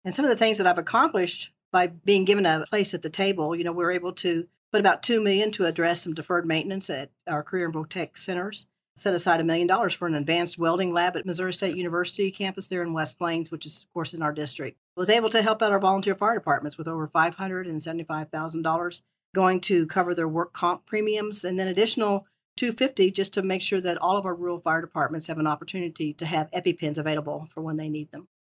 And some of the things that I've accomplished by being given a place at the table, we were able to put about $2 million to address some deferred maintenance at our career and Tech centers. Set aside $1 million for an advanced welding lab at Missouri State University campus there in West Plains, which is, of course, in our district. Was able to help out our volunteer fire departments with over $575,000 going to cover their work comp premiums, and then additional $250 just to make sure that all of our rural fire departments have an opportunity to have EpiPens available for when they need them.